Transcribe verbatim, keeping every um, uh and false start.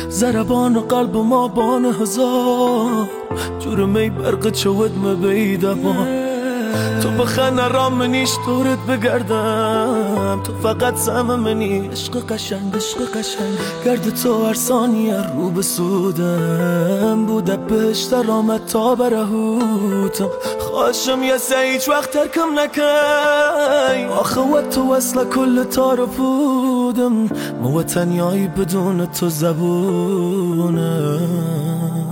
ضربان قلب ما بان هزار جور می برق چود مبیده با تو بخنه را منیش دورت بگردم تو فقط سهم منی عشق قشنگ عشق قشنگ گرد تو هر ثانیه رو بسودم بوده بهشت آمد تا برهوتم خواهشم یه سه هیچ وقت ترکم نکی آخه و تو اصلا کل تارو بودم مو تنیایی بدون تو زبونم